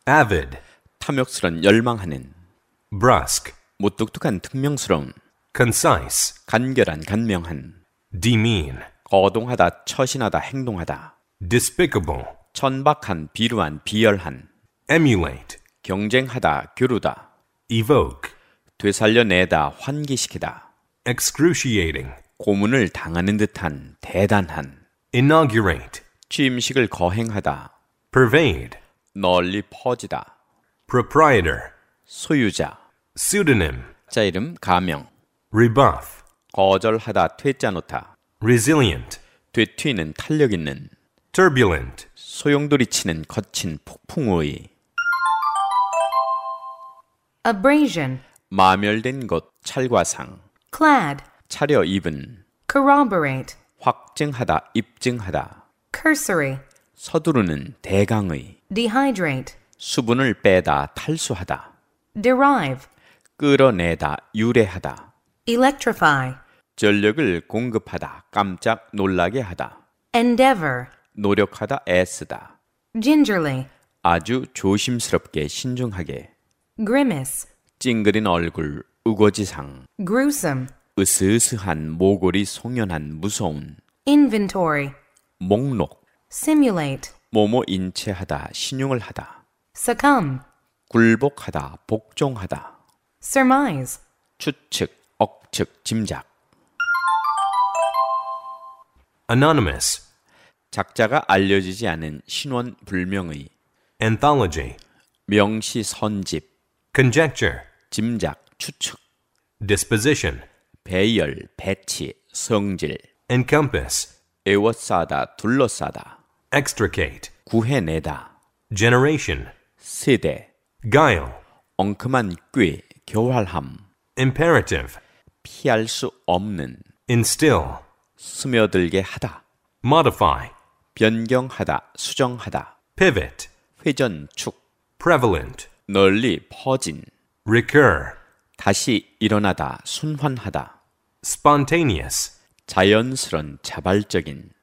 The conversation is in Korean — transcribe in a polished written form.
avid, 탐욕스런 열망하는, brusque, 무뚝뚝한 특명스러운, concise, 간결한 간명한, demean, 거동하다 처신하다 행동하다, despicable, 천박한 비루한 비열한, emulate, 경쟁하다 교류다, evoke, 되살려내다 환기시키다, excruciating, 고문을 당하는 듯한 대단한, inaugurate, 취임식을 거행하다, pervade, 널리 퍼지다, proprietor, 소유자, pseudonym, 자 이름 가명, rebuff, 거절하다 퇴짜 놓다, resilient, 되튀는 탄력 있는, turbulent, 소용돌이 치는 거친 폭풍우의, abrasion, 마멸된 것 찰과상, clad, 차려입은, corroborate, 확증하다 입증하다, cursory, 서두르는 대강의, dehydrate, 수분을 빼다 탈수하다, derive, 끌어내다 유래하다, electrify, 전력을 공급하다 깜짝 놀라게 하다, endeavor, 노력하다 애쓰다, gingerly, 아주 조심스럽게 신중하게, grimace, 찡그린 얼굴 우거지상, gruesome, 으스으스한 모골이 송연한 무서운, inventory, 목록, simulate, 모모 인체하다 신용을 하다, succumb, 굴복하다 복종하다, surmise, 추측 억측 짐작, anonymous, 작자가 알려지지 않은 신원 불명의, anthology, 명시선집, conjecture, 짐작 추측, disposition, 배열 배치 성질, encompass, 에워싸다 둘러싸다, extricate, 구해내다, generation, 세대, guile, 엉큼한 꾀 교활함, imperative, 피할 수 없는, instill, 스며들게 하다, modify, 변경하다 수정하다, pivot, 회전축, prevalent, 널리 퍼진, recur, 다시 일어나다 순환하다, spontaneous, 자연스런 자발적인,